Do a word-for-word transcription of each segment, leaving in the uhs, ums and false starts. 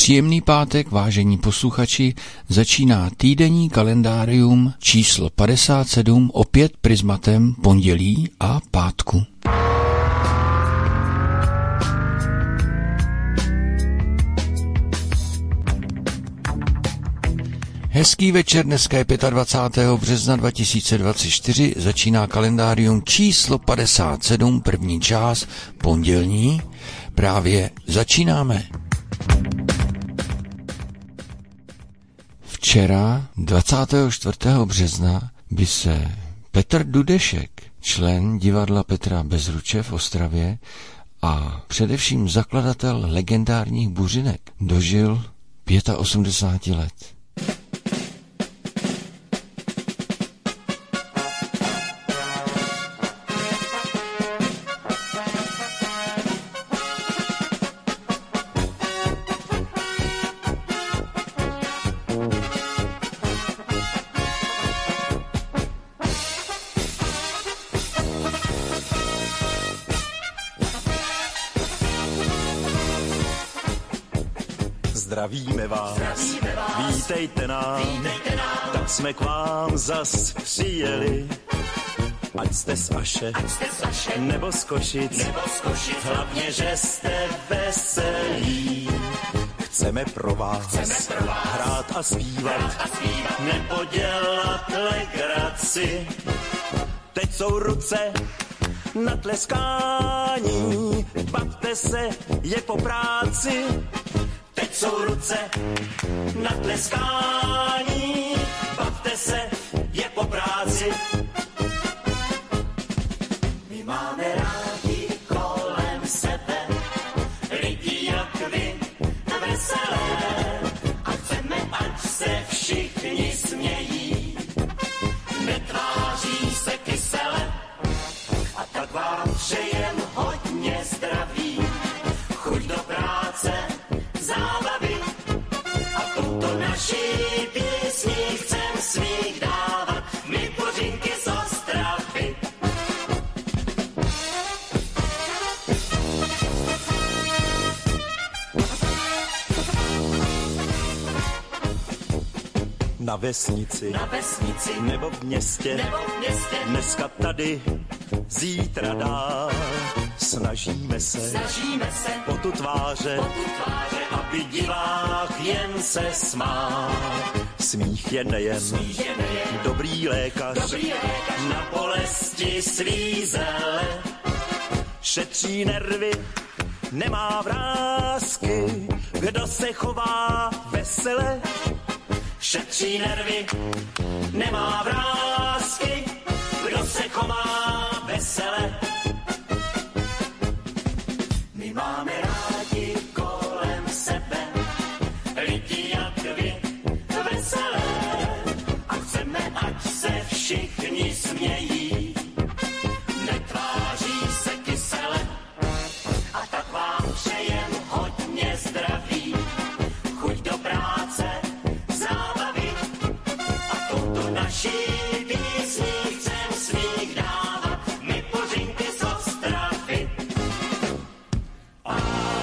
Příjemný pátek, vážení posluchači, začíná týdenní kalendárium číslo padesát sedm, opět prismatem pondělí a pátku. Hezký večer, dneska je dvacátého pátého března dva tisíce dvacet čtyři, začíná kalendárium číslo padesát sedm, první část, pondělní, právě začínáme. Včera, dvacátého čtvrtého března, by se Petr Dudešek, člen divadla Petra Bezruče v Ostravě a především zakladatel legendárních Buřinek, dožil osmdesáti pěti let. Zdravíme vás, Zdravíme vás. Vítejte nás, Vítejte nás, tak jsme k vám zas přijeli. Ať jste z Aše, Ať jste z Aše nebo z Košic, nebo z Košic, hlavně, že jste veselí. Chceme pro vás, Chceme pro vás hrát a zpívat, hrát a zpívat, nepodělat legraci. Teď jsou ruce na tleskání, bavte se, je po práci. Teď jsou ruce na tleskání, bavte se, je po práci. My máme rádi kolem sebe lidi jak vy, veselé, a chceme, ať se všichni smějí, netváří se kysele, a tak vám přejem hodně zdraví, chuť do práce, zábavy, a touto naší písní chcem svých dávat my Bořinky z Ostravy. Na vesnici, na vesnici nebo v městě, nebo v městě, dneska tady, zítra dál. Snažíme se, Snažíme se potu tváře, potu tváře, aby divák jen se smál. Smích je nejen, Smích je nejen dobrý, lékař, dobrý lékař na bolesti svízele. Šetří nervy, nemá vrásky, kdo se chová vesele. Šetří nervy, nemá vrásky, kdo se chová vesele. My máme rádi kolem sebe lidi jak vy, veselé, a chceme, ať se všichni smějí, netváří se kysele, a tak vám přejem hodně zdraví, chuť do práce, zábavy, a touto naší písní chcem svých dávat my Bořinky z Ostravy. A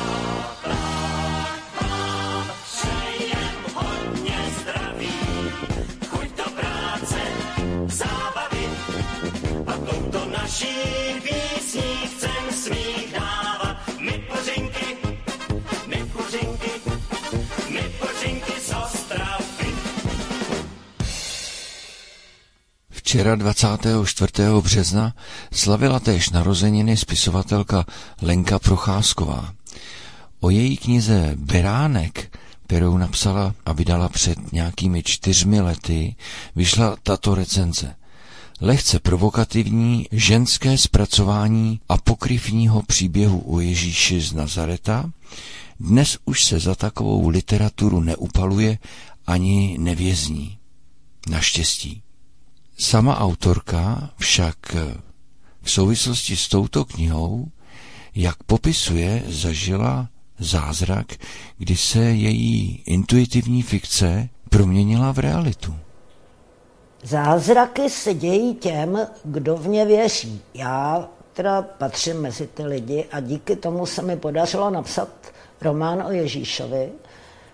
tak vám přejem hodně zdraví, chuť do práce, zábavy, a touto naší písní chcem svých dávat my Bořinky, my Bořinky, my Bořinky z Ostravy. Včera dvacátého čtvrtého března slavila též narozeniny spisovatelka Lenka Procházková. O její knize Beránek, kterou napsala a vydala před nějakými čtyřmi lety, vyšla tato recenze. Lehce provokativní ženské zpracování apokryfního příběhu o Ježíši z Nazareta dnes už se za takovou literaturu neupaluje ani nevězní. Naštěstí. Sama autorka však v souvislosti s touto knihou, jak popisuje, zažila zázrak, kdy se její intuitivní fikce proměnila v realitu. Zázraky se dějí těm, kdo v ně věří. Já teda patřím mezi ty lidi a díky tomu se mi podařilo napsat román o Ježíšovi,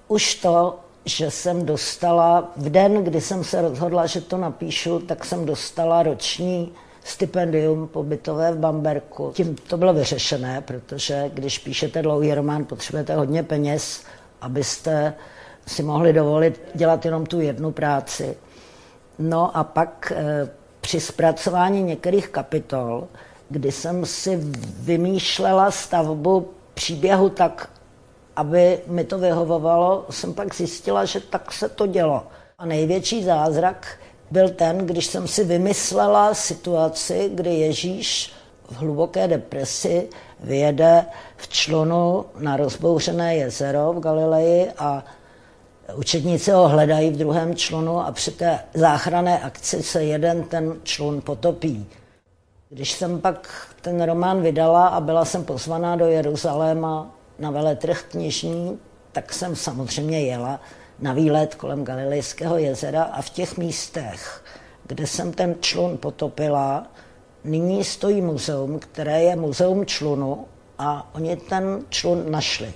už to, že jsem dostala, v den, kdy jsem se rozhodla, že to napíšu, tak jsem dostala roční stipendium pobytové v Bamberku. Tím to bylo vyřešené, protože když píšete dlouhý román, potřebujete hodně peněz, abyste si mohli dovolit dělat jenom tu jednu práci. No a pak e, při zpracování některých kapitol, kdy jsem si vymýšlela stavbu příběhu tak, aby mi to vyhovovalo, jsem pak zjistila, že tak se to dělo. A největší zázrak byl ten, když jsem si vymyslela situaci, kdy Ježíš v hluboké depresi vyjede v člunu na rozbouřené jezero v Galileji a učedníci ho hledají v druhém člunu a při té záchranné akci se jeden ten člun potopí. Když jsem pak ten román vydala a byla jsem pozvaná do Jeruzaléma na veletrh knižní, tak jsem samozřejmě jela na výlet kolem Galilejského jezera a v těch místech, kde jsem ten člun potopila, nyní stojí muzeum, které je muzeum člunu a oni ten člun našli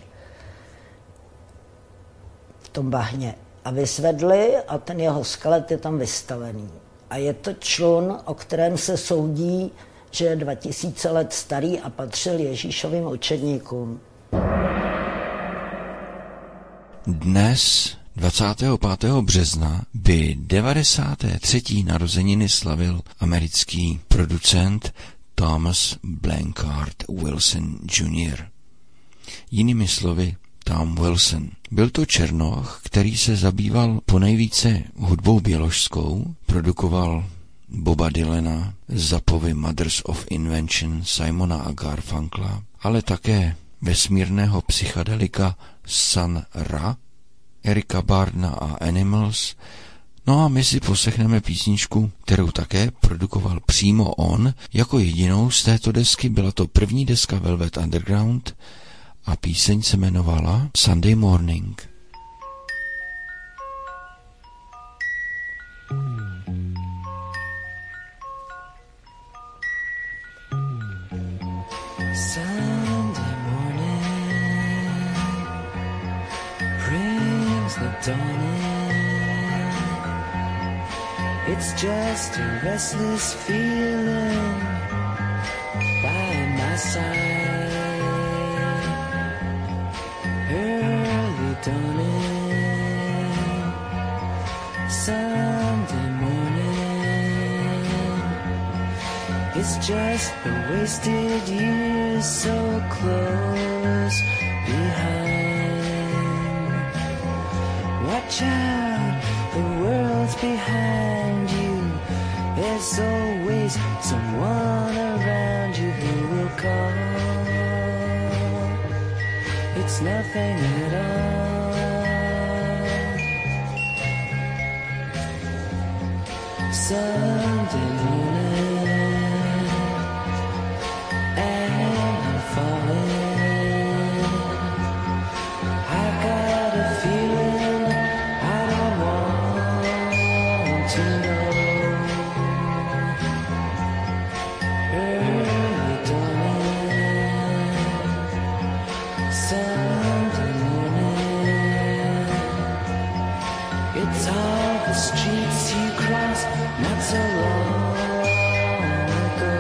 v tom bahně a vyzvedli a ten jeho skelet je tam vystavený. A je to člun, o kterém se soudí, že je dva tisíce let starý a patřil Ježíšovým učedníkům. Dnes, dvacátého pátého března, by devadesáté třetí narozeniny slavil americký producent Thomas Blanchard Wilson junior Jinými slovy, Tom Wilson. Byl to černoch, který se zabýval ponejvíce hudbou běložskou, produkoval Boba Dylana, Zappovy Mothers of Invention, Simona a Garfunkla, ale také vesmírného psychedelika Sun Ra, Erika Bardna a Animals. No a my si poslechneme písničku, kterou také produkoval přímo on. Jako jedinou z této desky byla to první deska Velvet Underground a píseň se jmenovala Sunday Morning. Sunday morning brings the dawning. It's just a restless feeling by my side. Early dawning, Sunday morning. It's just the wasted years so close behind. Watch out, the world's behind you. There's always someone around you who will call. It's nothing at all. Sunday morning, and I'm falling. I've got a feeling I don't want to know. Early dawning, Sunday morning. It's all the streets you crossed not so long ago.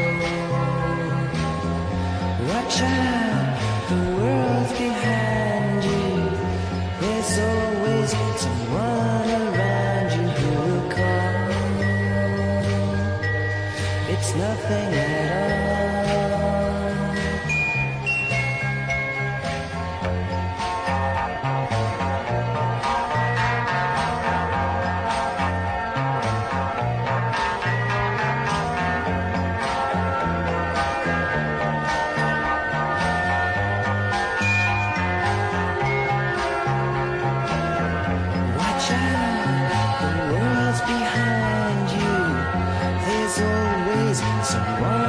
Watch out, the world's behind you. There's always someone around you who will call. It's nothing at all. Watch out, the world's behind you. There's always someone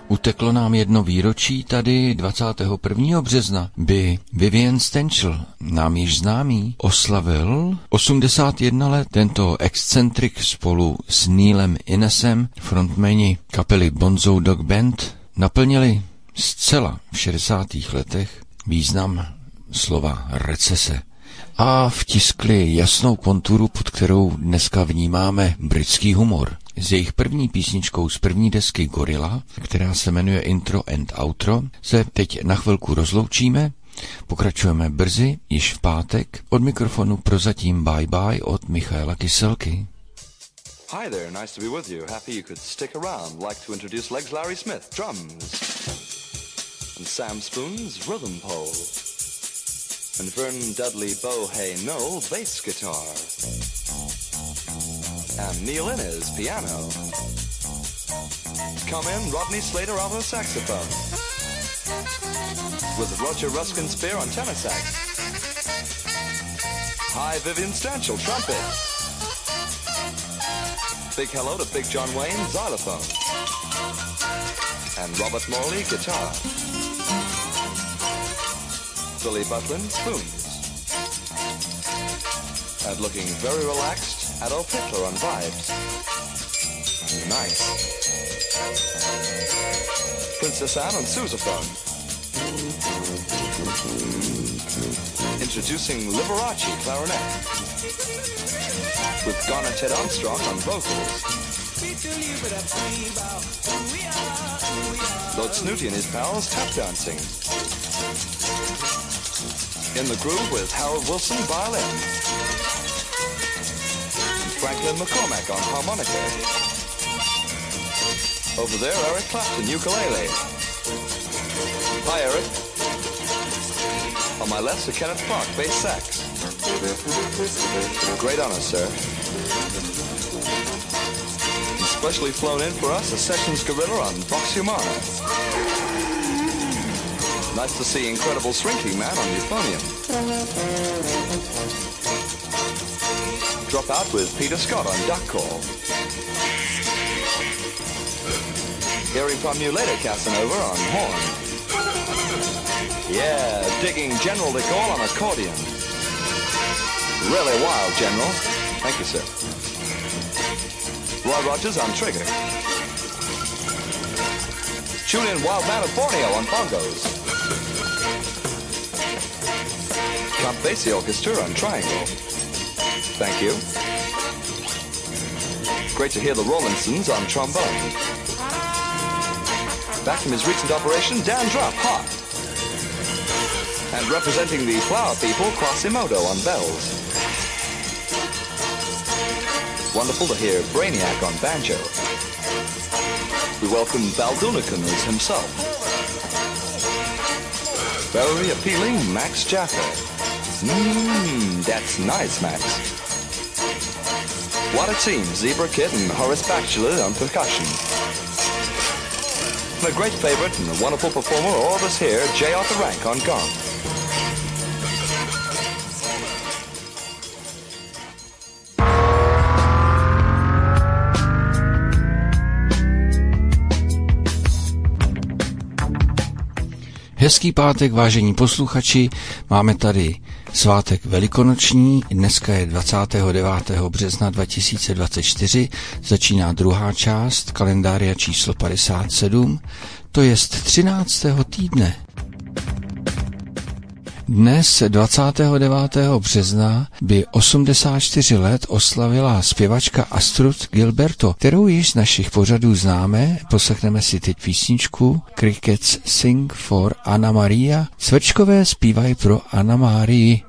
Uteklo nám jedno výročí tady dvacátého prvního března, by Vivian Stanchel, nám již známý, oslavil osmdesát jedna let. Tento excentrik spolu s Neilem Innesem, frontmani kapely Bonzo Dog Band, naplnili zcela v šedesátých letech význam slova recese a vtiskli jasnou konturu, pod kterou dneska vnímáme britský humor. S jejich první písničkou z první desky Gorilla, která se jmenuje Intro and Outro, se teď na chvilku rozloučíme. Pokračujeme brzy, již v pátek. Od mikrofonu prozatím bye bye od Michaela Kyselky. Hi there, nice to be with you. Happy you could stick around. Like to introduce Legs Larry Smith, drums. And Sam Spoon's rhythm pole. And Vern Dudley Bohay Noel, bass guitar. And Neil Innes, piano. Come in, Rodney Slater, alto saxophone. With Roger Ruskin Spear on tenor sax. Hi, Vivian Stanchel, trumpet. Big hello to Big John Wayne, xylophone. And Robert Morley, guitar. Billy Butlin, spoons. And looking very relaxed, Adolf Hitler on vibes. Nice. Princess Anne on sousaphone. Introducing Liberace clarinet. With Garnet Ted Armstrong on vocals. Lord Snooty and his pals tap dancing. In the groove with Harold Wilson violin. Franklin McCormack on harmonica. Over there, Eric Clapton, ukulele. Hi, Eric. On my left, Sir Kenneth Clark, bass sax. Great honor, sir. And specially flown in for us, a Sessions Gorilla on Vox Humana. Nice to see Incredible Shrinking Man on euphonium. Drop out with Peter Scott on duck call. Hearing from you later, Casanova on horn. Yeah, digging General de Gaulle on accordion. Really wild, General. Thank you, sir. Roy Rogers on trigger. Tune in Wild Man of Borneo on bongos. Count Basie Orchestra on triangle. Thank you. Great to hear the Rollinsons on trombone. Back from his recent operation, Dan Drupp, hot. And representing the Flower People, Quasimodo on bells. Wonderful to hear Brainiac on banjo. We welcome Baldunicum as himself. Very appealing, Max Jaffa. Mmm, that's nice, Max. What a team, Zebra Kid and Horace Bachelor on percussion. And a great favorite and a wonderful performer, all of us here, J. Arthur Rank on gong. Hezký pátek, vážení posluchači, máme tady svátek velikonoční, dneska je dvacátého devátého března dva tisíce dvacet čtyři, začíná druhá část kalendária číslo padesát sedm, to jest třináctého týdne. Dnes dvacátého devátého března by osmdesát čtyři let oslavila zpěvačka Astrud Gilberto, kterou již z našich pořadů známe. Poslechneme si teď písničku Crickets Sing for Anna Maria. Cvrčkové zpívají pro Anna Marii.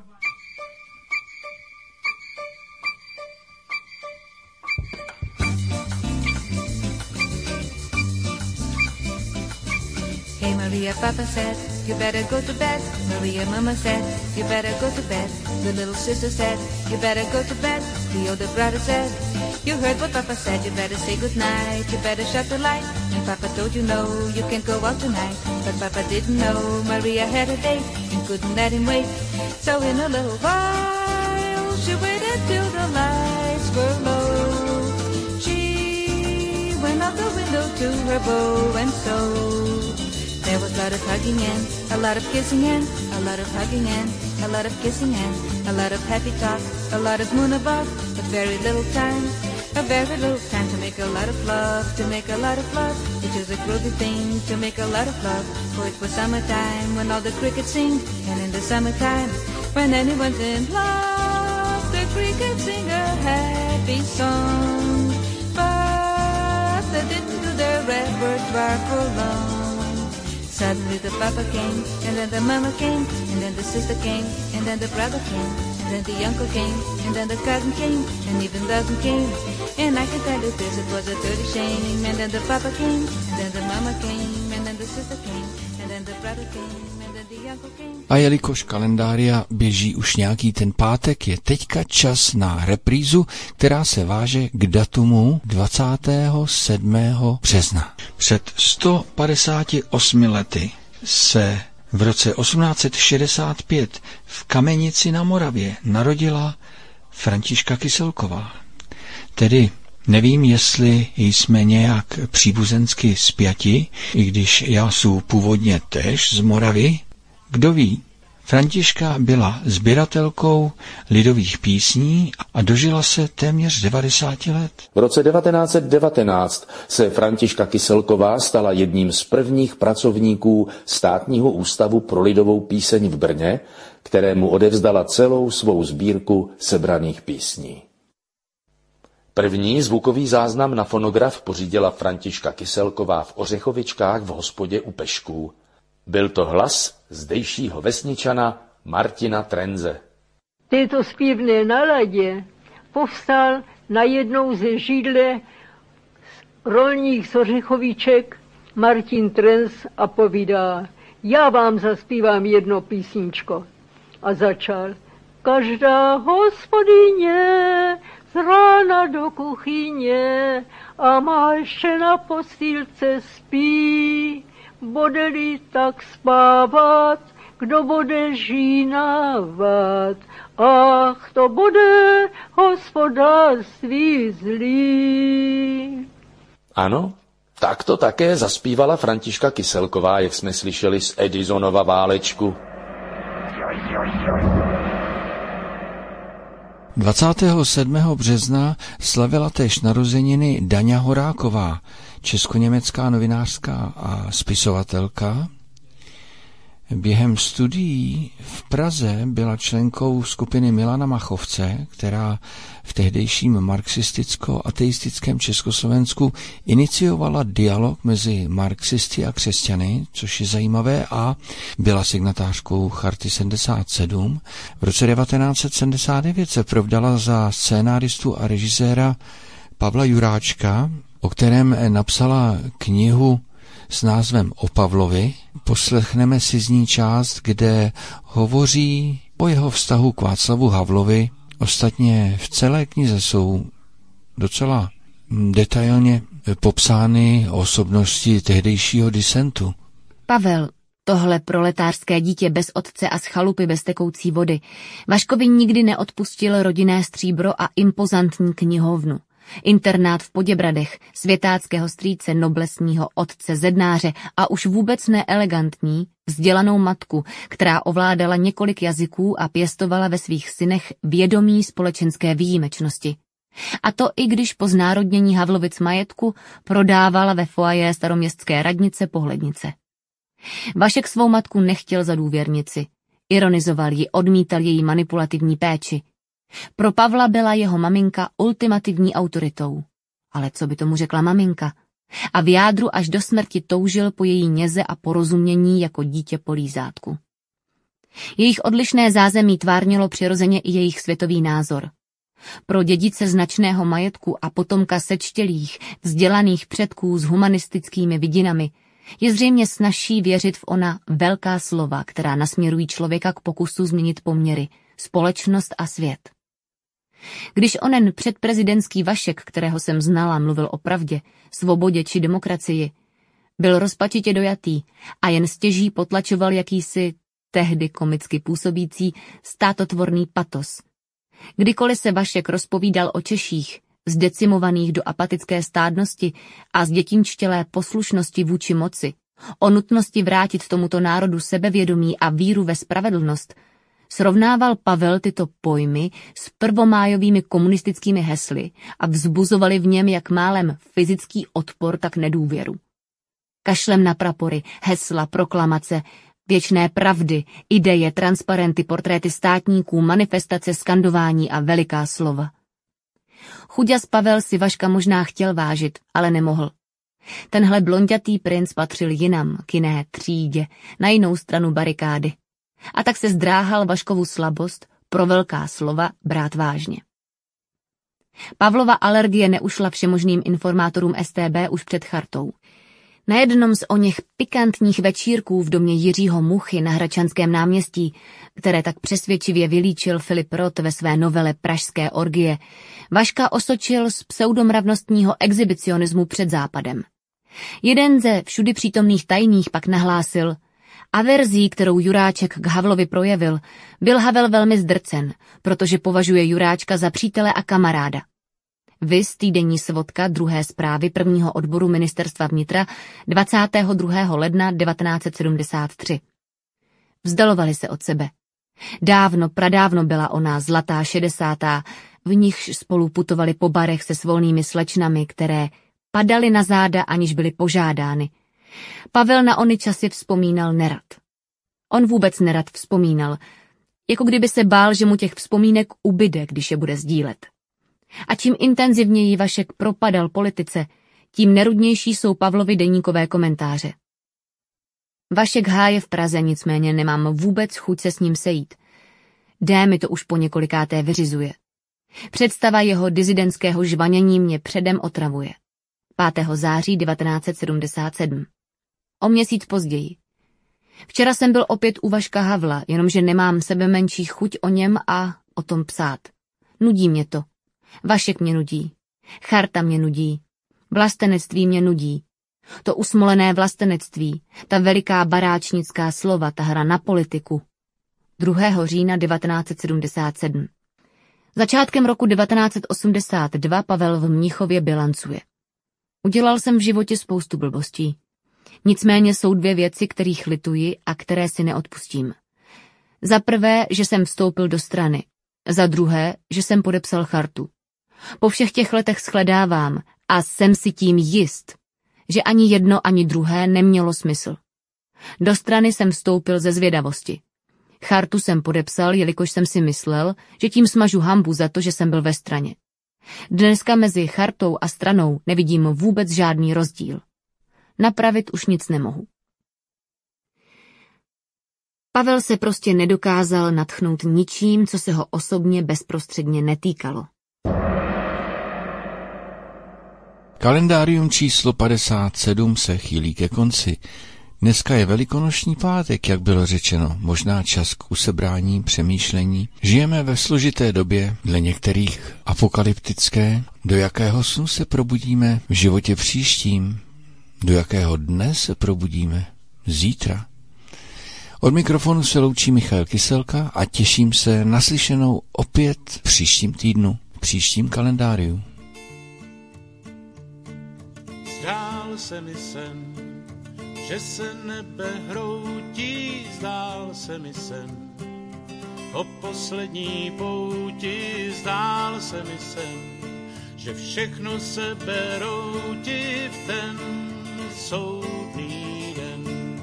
Hey Maria, Papa said, you better go to bed. Maria, Mama said, you better go to bed. The little sister said, you better go to bed. The older brother said, you heard what Papa said, you better say goodnight. You better shut the light. And Papa told you no, you can't go out tonight. But Papa didn't know Maria had a date and couldn't let him wait. So in a little while, she waited till the lights were low. She went out the window to her bow and sew. There was a lot of hugging and a lot of kissing and a lot of hugging and a lot of kissing and a lot of happy talk, a lot of moon above, but very little time, a very little time to make a lot of love, to make a lot of love. It was a groovy thing to make a lot of love, for it was summertime when all the crickets sing, and in the summertime when anyone's in love, the crickets sing a happy song, but they didn't do their repertoire for long. Suddenly the papa came, and then the mama came, and then the sister came, and then the brother came, and then the uncle came, and then the cousin came, and even the cousin came. And I can tell you this, it was a dirty shame. And then the papa came, and then the mama came, and then the sister came, and then the brother came, and then the uncle came. A jelikož kalendária běží už nějaký ten pátek, je teďka čas na reprízu, která se váže k datumu dvacátého sedmého března. Před sto padesáti osmi lety se v roce osmnáct set šedesát pět v Kamenici na Moravě narodila Františka Kyselková. Tedy nevím, jestli jsme nějak příbuzensky spjati, i když já jsem původně též z Moravy. Kdo ví? Františka byla sběratelkou lidových písní a dožila se téměř devadesáti let. V roce devatenáct set devatenáct se Františka Kyselková stala jedním z prvních pracovníků Státního ústavu pro lidovou píseň v Brně, kterému odevzdala celou svou sbírku sebraných písní. První zvukový záznam na fonograf pořídila Františka Kyselková v Ořechovičkách v hospodě u Pešků. Byl to hlas zdejšího vesničana Martina Trenze. V této zpěvné náladě povstal najednou ze židle rolník z Ořechoviček Martin Trenz a povídá: já vám zaspívám jedno písničko. A začal: každá hospodyně z rána do kuchyně a má ještě na postýlce spí. Bude-li tak spávat, kdo bude žínávat, ach, to bude hospodářství zlý. Ano, tak to také zaspívala Františka Kyselková, jak jsme slyšeli z Edisonova Válečku. dvacátého sedmého března slavila též narozeniny Daňa Horáková, česko-německá novinářská a spisovatelka. Během studií v Praze byla členkou skupiny Milana Machovce, která v tehdejším marxisticko-ateistickém Československu iniciovala dialog mezi marxisty a křesťany, což je zajímavé, a byla signatářkou Charty sedmdesát sedm. V roce devatenáct set sedmdesát devět se provdala za scénáristu a režiséra Pavla Juráčka, o kterém napsala knihu s názvem O Pavlovi. Poslechneme si z ní část, kde hovoří o jeho vztahu k Václavu Havlovi. Ostatně v celé knize jsou docela detailně popsány osobnosti tehdejšího disentu. Pavel, tohle proletářské dítě bez otce a z chalupy bez tekoucí vody, Vaškovi nikdy neodpustil rodinné stříbro a impozantní knihovnu. Internát v Poděbradech, světáckého strýce, noblesního otce, zednáře a už vůbec neelegantní, vzdělanou matku, která ovládala několik jazyků a pěstovala ve svých synech vědomí společenské výjimečnosti. A to i když po znárodnění Havlovic majetku prodávala ve foajé staroměstské radnice pohlednice. Vašek svou matku nechtěl za důvěrnici. Ironizoval ji, odmítal její manipulativní péči. Pro Pavla byla jeho maminka ultimativní autoritou. Ale co by tomu řekla maminka? A v jádru až do smrti toužil po její něze a porozumění jako dítě po lízátku. Jejich odlišné zázemí tvárnilo přirozeně i jejich světový názor. Pro dědice značného majetku a potomka sečtělých, vzdělaných předků s humanistickými vidinami je zřejmě snazší věřit v ona velká slova, která nasměrují člověka k pokusu změnit poměry, společnost a svět. Když onen předprezidentský Vašek, kterého jsem znala, mluvil o pravdě, svobodě či demokracii, byl rozpačitě dojatý a jen stěží potlačoval jakýsi tehdy komicky působící státotvorný patos. Kdykoliv se Vašek rozpovídal o Češích, zdecimovaných do apatické stádnosti a zdětinčtělé poslušnosti vůči moci, o nutnosti vrátit tomuto národu sebevědomí a víru ve spravedlnost, srovnával Pavel tyto pojmy s prvomájovými komunistickými hesly a vzbuzovali v něm jak málem fyzický odpor, tak nedůvěru. Kašlem na prapory, hesla, proklamace, věčné pravdy, ideje, transparenty, portréty státníků, manifestace, skandování a veliká slova. Chuďas Pavel si Vaška možná chtěl vážit, ale nemohl. Tenhle blonďatý princ patřil jinam, k jiné třídě, na jinou stranu barikády. A tak se zdráhal Vaškovu slabost pro velká slova brát vážně. Pavlova alergie neušla všemožným informátorům S T B už před chartou. Na jednom z oněch pikantních večírků v domě Jiřího Muchy na Hradčanském náměstí, které tak přesvědčivě vylíčil Filip Roth ve své novele Pražské orgie, Vaška osočil z pseudomravnostního exhibicionismu před Západem. Jeden ze všudy přítomných tajných pak nahlásil: averzí, kterou Juráček k Havlovi projevil, byl Havel velmi zdrcen, protože považuje Juráčka za přítele a kamaráda. Viz týdenní svodka druhé zprávy prvního odboru ministerstva vnitra dvacátého druhého ledna devatenáct set sedmdesát tři. Vzdalovali se od sebe. Dávno, pradávno byla ona zlatá šedesátá, v nichž spolu putovali po barech se svolnými slečnami, které padaly na záda, aniž byly požádány. Pavel na ony časy vzpomínal nerad. On vůbec nerad vzpomínal, jako kdyby se bál, že mu těch vzpomínek ubyde, když je bude sdílet. A čím intenzivněji Vašek propadal politice, tím nerudnější jsou Pavlovy deníkové komentáře. Vašek háje v Praze, nicméně nemám vůbec chuť se s ním sejít. D mi to už po několikáté vyřizuje. Představa jeho dizidentského žvanění mě předem otravuje. pátého září devatenáct set sedmdesát sedm. O měsíc později. Včera jsem byl opět u Vaška Havla, jenomže nemám sebe menší chuť o něm a o tom psát. Nudí mě to. Vašek mě nudí. Charta mě nudí. Vlastenectví mě nudí. To usmolené vlastenectví, ta veliká baráčnická slova, ta hra na politiku. druhého října devatenáct set sedmdesát sedm. Začátkem roku devatenáct set osmdesát dva Pavel v Mnichově bilancuje. Udělal jsem v životě spoustu blbostí. Nicméně jsou dvě věci, kterých lituji a které si neodpustím. Za prvé, že jsem vstoupil do strany. Za druhé, že jsem podepsal chartu. Po všech těch letech shledávám a jsem si tím jist, že ani jedno, ani druhé nemělo smysl. Do strany jsem vstoupil ze zvědavosti. Chartu jsem podepsal, jelikož jsem si myslel, že tím smažu hanbu za to, že jsem byl ve straně. Dneska mezi chartou a stranou nevidím vůbec žádný rozdíl. Napravit už nic nemohu. Pavel se prostě nedokázal nadchnout ničím, co se ho osobně bezprostředně netýkalo. Kalendárium číslo padesát sedm se chýlí ke konci. Dneska je velikonoční pátek, jak bylo řečeno, možná čas k usebrání, přemýšlení. Žijeme ve složité době, dle některých apokalyptické. Do jakého snu se probudíme v životě příštím? Do jakého dne se probudíme zítra? Od mikrofonu se loučí Michal Kyselka a těším se na slyšenou opět v příštím týdnu, v příštím kalendáriu. Zdál se mi sen, že se nebe hroutí, zdál se mi sen. O poslední pouti zdál se mi sen, že všechno se berouti v ten soudný den.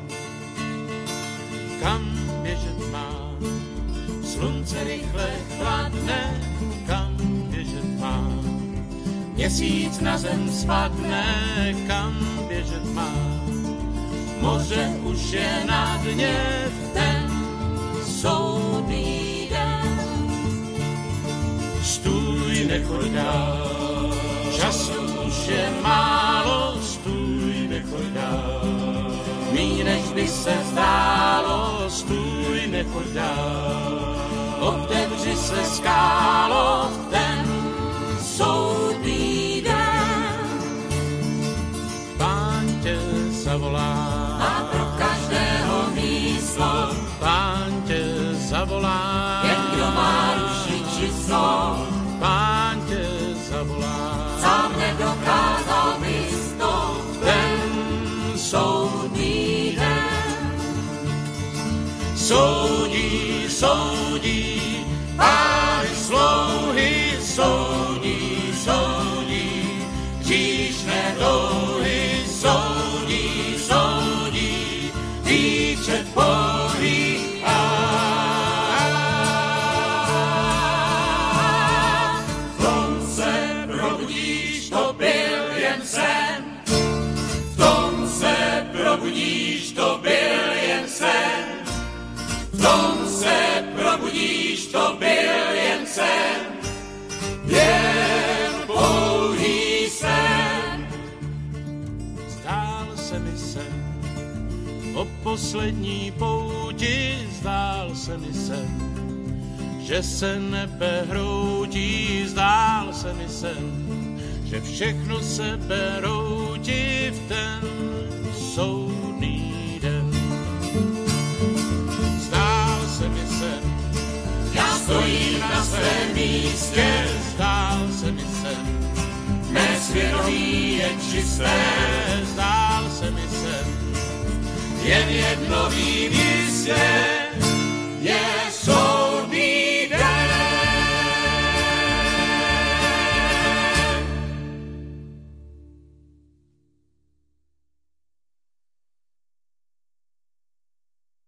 Kam běžet mám, slunce rychle chladne, kam běžet mám, měsíc na zem spadne, kam běžet mám. Moře už je na dně v ten soudný den. Stůj, nechoď dál, času už je málo, stůj, nechoď dál. Míň než by se zdálo, stůj, nechoď dál. Otevři se skálo v ten soudný den. Pán tě zavolá, a pro každého místo. Pán tě zavolá, jen kdo má duši čistou. Pán tě zavolá, soudí, pány slouhy soudí, soudí, hříšné touhy soudí, soudí, výčet polí a v tom se probudíš, to byl jen sen, v tom se probudíš, to byl jen sen, v tom se probudíš, to byl jen sen, jen pouhý sen. Zdál se mi sen, o poslední pouti zdál se mi sen, že se nebe hroutí, zdál se mi sen, že všechno se beroutí v ten soudný den. Zdál se mi sen, já stojím na svém místě, zdál se mi sen, mé svědomí je čisté, zdál se mi sen, jen jedno vím jistě,